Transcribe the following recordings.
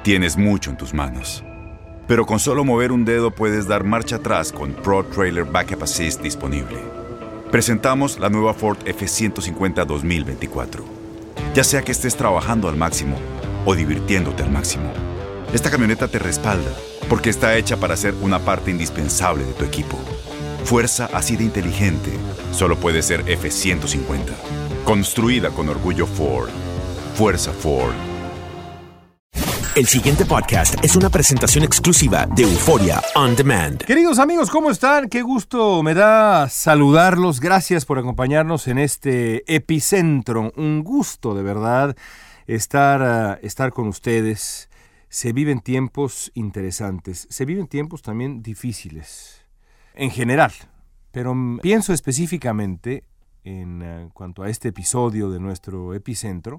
Tienes mucho en tus manos. Pero con solo mover un dedo puedes dar marcha atrás con Pro Trailer Backup Assist disponible. Presentamos la nueva Ford F-150 2024. Ya sea que estés trabajando al máximo o divirtiéndote al máximo, esta camioneta te respalda porque está hecha para ser una parte indispensable de tu equipo. Fuerza así de inteligente solo puede ser F-150. Construida con orgullo Ford. Fuerza Ford. El siguiente podcast es una presentación exclusiva de Euforia On Demand. Queridos amigos, ¿cómo están? Qué gusto me da saludarlos. Gracias por acompañarnos en este epicentro. Un gusto, de verdad, estar con ustedes. Se viven tiempos interesantes. Se viven tiempos también difíciles, en general. Pero pienso específicamente, en cuanto a este episodio de nuestro epicentro,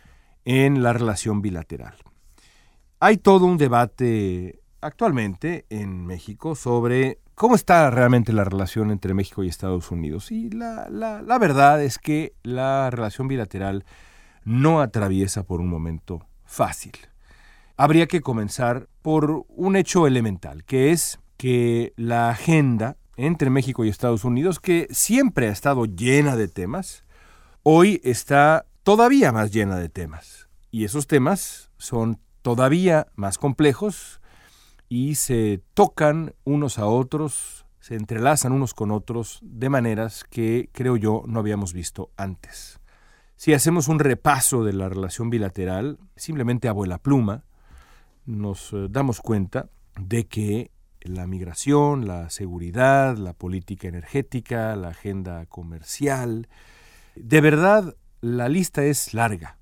en la relación bilateral. Hay todo un debate actualmente en México sobre cómo está realmente la relación entre México y Estados Unidos. Y la verdad es que la relación bilateral no atraviesa por un momento fácil. Habría que comenzar por un hecho elemental, que es que la agenda entre México y Estados Unidos, que siempre ha estado llena de temas, hoy está todavía más llena de temas. Y esos temas son todavía más complejos y se tocan unos a otros, se entrelazan unos con otros de maneras que, creo yo, no habíamos visto antes. Si hacemos un repaso de la relación bilateral, simplemente a vuela pluma, nos damos cuenta de que la migración, la seguridad, la política energética, la agenda comercial, de verdad la lista es larga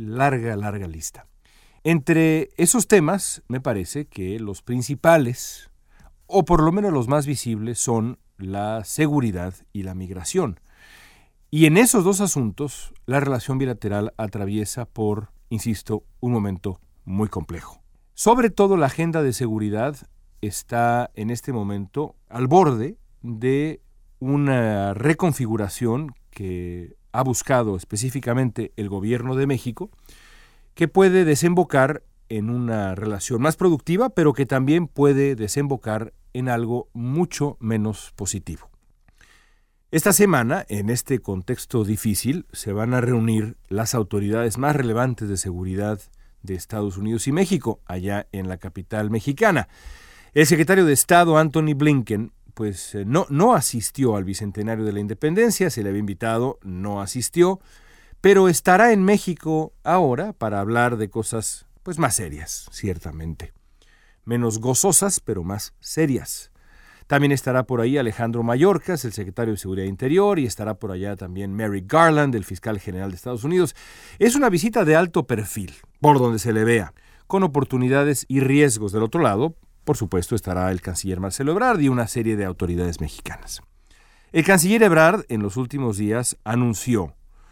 lista. Entre esos temas, me parece que los principales, o por lo menos los más visibles, son la seguridad y la migración. Y en esos dos asuntos, la relación bilateral atraviesa por, insisto, un momento muy complejo. Sobre todo la agenda de seguridad está en este momento al borde de una reconfiguración que ha buscado específicamente el gobierno de México, que puede desembocar en una relación más productiva, pero que también puede desembocar en algo mucho menos positivo. Esta semana, en este contexto difícil, se van a reunir las autoridades más relevantes de seguridad de Estados Unidos y México, allá en la capital mexicana. El secretario de Estado, Antony Blinken, no asistió al Bicentenario de la Independencia, se le había invitado, no asistió, pero estará en México ahora para hablar de cosas más serias, ciertamente. Menos gozosas, pero más serias. También estará por ahí Alejandro Mayorkas, el secretario de Seguridad Interior, y estará por allá también Merrick Garland, el fiscal general de Estados Unidos. Es una visita de alto perfil, por donde se le vea, con oportunidades y riesgos. Del otro lado, por supuesto, estará el canciller Marcelo Ebrard y una serie de autoridades mexicanas. El canciller Ebrard en los últimos días anunció,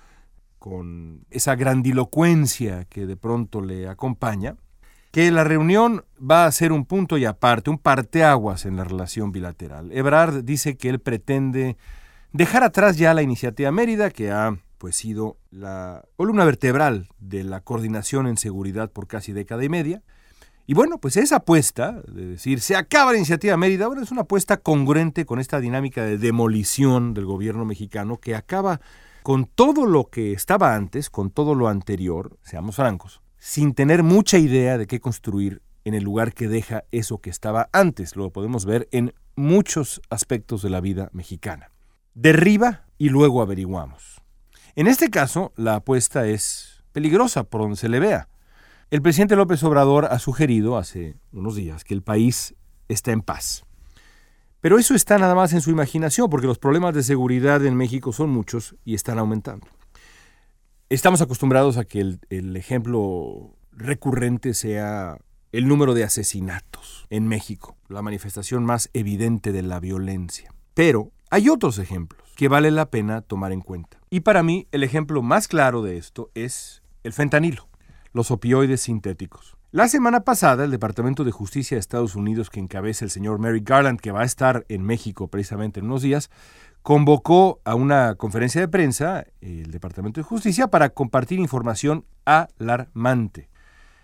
con esa grandilocuencia que de pronto le acompaña, que la reunión va a ser un punto y aparte, un parteaguas en la relación bilateral. Ebrard dice que él pretende dejar atrás ya la iniciativa Mérida, que ha sido la columna vertebral de la coordinación en seguridad por casi década y media. Y esa apuesta de decir, se acaba la iniciativa Mérida, es una apuesta congruente con esta dinámica de demolición del gobierno mexicano que acaba con todo lo que estaba antes, con todo lo anterior, seamos francos, sin tener mucha idea de qué construir en el lugar que deja eso que estaba antes. Lo podemos ver en muchos aspectos de la vida mexicana. Derriba y luego averiguamos. En este caso, la apuesta es peligrosa por donde se le vea. El presidente López Obrador ha sugerido hace unos días que el país está en paz. Pero eso está nada más en su imaginación, porque los problemas de seguridad en México son muchos y están aumentando. Estamos acostumbrados a que el ejemplo recurrente sea el número de asesinatos en México, la manifestación más evidente de la violencia. Pero hay otros ejemplos que vale la pena tomar en cuenta. Y para mí, el ejemplo más claro de esto es el fentanilo, los opioides sintéticos. La semana pasada, el Departamento de Justicia de Estados Unidos, que encabeza el señor Merrick Garland, que va a estar en México precisamente en unos días, convocó a una conferencia de prensa el Departamento de Justicia para compartir información alarmante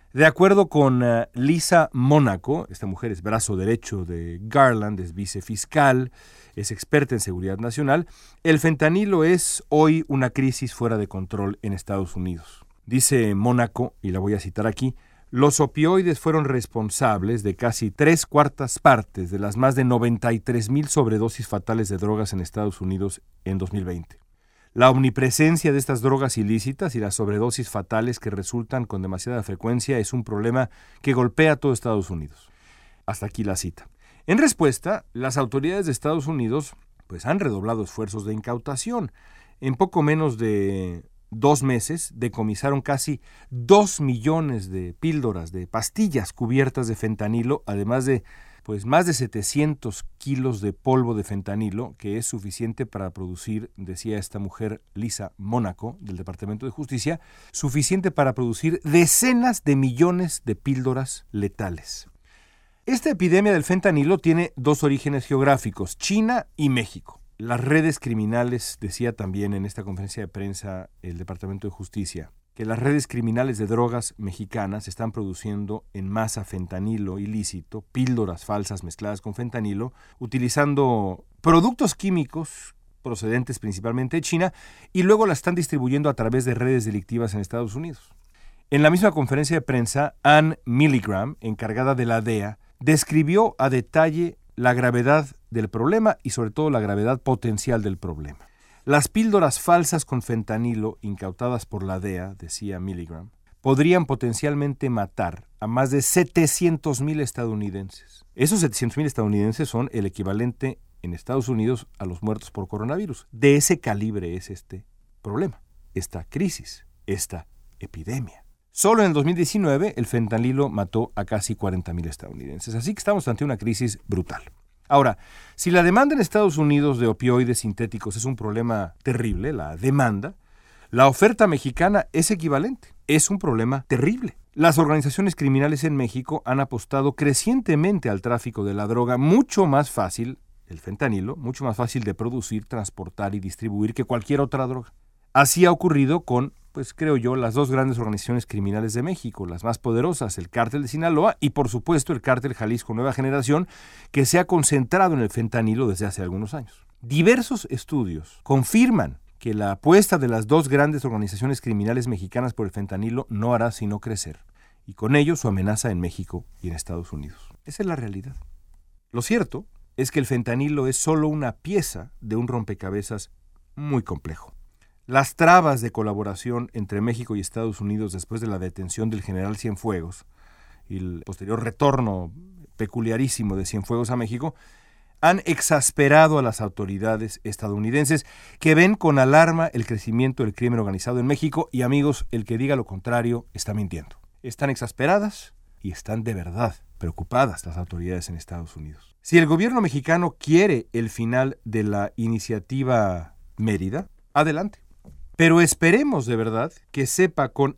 De acuerdo con Lisa Mónaco, esta mujer es brazo derecho de Garland, es vicefiscal, es experta en seguridad nacional, el fentanilo es hoy una crisis fuera de control en Estados Unidos. Dice Mónaco, y la voy a citar aquí, los opioides fueron responsables de casi 3/4 partes de las más de 93,000 sobredosis fatales de drogas en Estados Unidos en 2020. La omnipresencia de estas drogas ilícitas y las sobredosis fatales que resultan con demasiada frecuencia es un problema que golpea a todo Estados Unidos. Hasta aquí la cita. En respuesta, las autoridades de Estados Unidos han redoblado esfuerzos de incautación. En poco menos de 2 meses decomisaron casi 2 millones de píldoras, de pastillas cubiertas de fentanilo, además de más de 700 kilos de polvo de fentanilo, que es suficiente para producir, decía esta mujer Lisa Mónaco del Departamento de Justicia, suficiente para producir decenas de millones de píldoras letales. Esta epidemia del fentanilo tiene 2 orígenes geográficos, China y México. Las redes criminales, decía también en esta conferencia de prensa el Departamento de Justicia, que las redes criminales de drogas mexicanas están produciendo en masa fentanilo ilícito, píldoras falsas mezcladas con fentanilo, utilizando productos químicos procedentes principalmente de China, y luego las están distribuyendo a través de redes delictivas en Estados Unidos. En la misma conferencia de prensa, Ann Milgram, encargada de la DEA, describió a detalle la gravedad del problema y sobre todo la gravedad potencial del problema. Las píldoras falsas con fentanilo incautadas por la DEA, decía Milgram, podrían potencialmente matar a más de 700,000 estadounidenses. Esos 700,000 estadounidenses son el equivalente en Estados Unidos a los muertos por coronavirus. De ese calibre es este problema, esta crisis, esta epidemia. Solo en el 2019 el fentanilo mató a casi 40,000 estadounidenses, así que estamos ante una crisis brutal. Ahora, si la demanda en Estados Unidos de opioides sintéticos es un problema terrible, la demanda, la oferta mexicana es equivalente, es un problema terrible. Las organizaciones criminales en México han apostado crecientemente al tráfico de la droga, mucho más fácil, el fentanilo, mucho más fácil de producir, transportar y distribuir que cualquier otra droga. Así ha ocurrido con, creo yo, las 2 grandes organizaciones criminales de México, las más poderosas, el Cártel de Sinaloa y, por supuesto, el Cártel Jalisco Nueva Generación, que se ha concentrado en el fentanilo desde hace algunos años. Diversos estudios confirman que la apuesta de las 2 grandes organizaciones criminales mexicanas por el fentanilo no hará sino crecer, y con ello su amenaza en México y en Estados Unidos. Esa es la realidad. Lo cierto es que el fentanilo es solo una pieza de un rompecabezas muy complejo. Las trabas de colaboración entre México y Estados Unidos después de la detención del general Cienfuegos y el posterior retorno peculiarísimo de Cienfuegos a México han exasperado a las autoridades estadounidenses, que ven con alarma el crecimiento del crimen organizado en México, y amigos, el que diga lo contrario está mintiendo. Están exasperadas y están de verdad preocupadas las autoridades en Estados Unidos. Si el gobierno mexicano quiere el final de la iniciativa Mérida, adelante. Pero esperemos de verdad que sepa con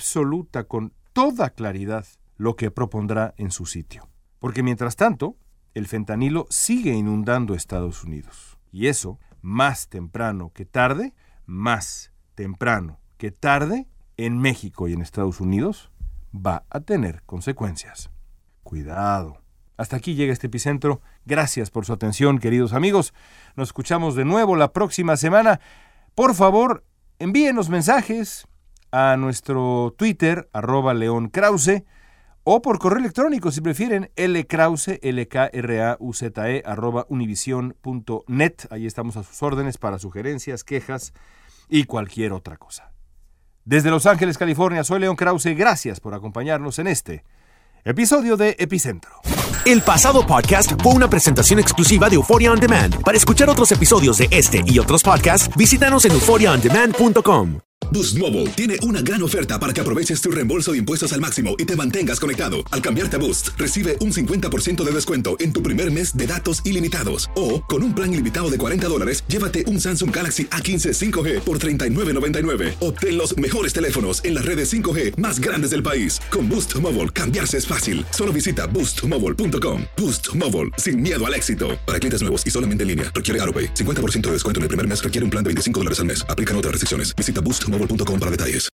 toda claridad lo que propondrá en su sitio. Porque mientras tanto, el fentanilo sigue inundando Estados Unidos. Y eso, más temprano que tarde, en México y en Estados Unidos, va a tener consecuencias. Cuidado. Hasta aquí llega este epicentro. Gracias por su atención, queridos amigos. Nos escuchamos de nuevo la próxima semana. Por favor, envíenos mensajes a nuestro Twitter, @LeonKrause, o por correo electrónico, si prefieren, lkrause, lkrauze, @univision.net. Ahí estamos a sus órdenes para sugerencias, quejas y cualquier otra cosa. Desde Los Ángeles, California, soy León Krause. Gracias por acompañarnos en este episodio de Epicentro. El pasado podcast fue una presentación exclusiva de Euphoria On Demand. Para escuchar otros episodios de este y otros podcasts, visítanos en euphoriaondemand.com. Boost Mobile tiene una gran oferta para que aproveches tu reembolso de impuestos al máximo y te mantengas conectado. Al cambiarte a Boost, recibe un 50% de descuento en tu primer mes de datos ilimitados. O, con un plan ilimitado de $40, llévate un Samsung Galaxy A15 5G por $39.99. Obtén los mejores teléfonos en las redes 5G más grandes del país. Con Boost Mobile, cambiarse es fácil. Solo visita boostmobile.com. Boost Mobile, sin miedo al éxito. Para clientes nuevos y solamente en línea, requiere AutoPay. 50% de descuento en el primer mes requiere un plan de $25 al mes. Aplican otras restricciones. Visita boostmobile.com para detalles.